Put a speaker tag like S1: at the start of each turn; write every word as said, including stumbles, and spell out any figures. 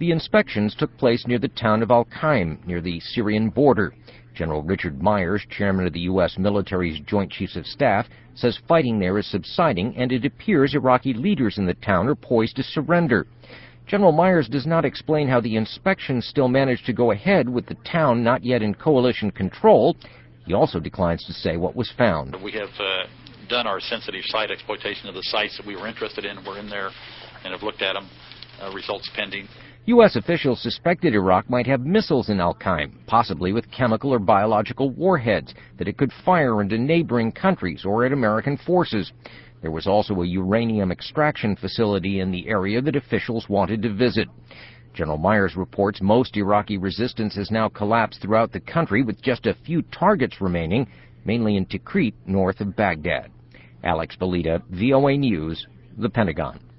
S1: The inspections took place near the town of Al-Qaim, near the Syrian border. General Richard Myers, chairman of the U S military's Joint Chiefs of Staff, says fighting there is subsiding, and it appears Iraqi leaders in the town are poised to surrender. General Myers does not explain how the inspections still managed to go ahead with the town not yet in coalition control. He also declines to say what was found.
S2: We have uh, done our sensitive site exploitation of the sites that we were interested in. We're in there and have looked at them. Uh, results pending.
S1: U S officials suspected Iraq might have missiles in Al-Qaim, possibly with chemical or biological warheads that it could fire into neighboring countries or at American forces. There was also a uranium extraction facility in the area that officials wanted to visit. General Myers reports most Iraqi resistance has now collapsed throughout the country, with just a few targets remaining, mainly in Tikrit, north of Baghdad. Alex Belita, V O A News, the Pentagon.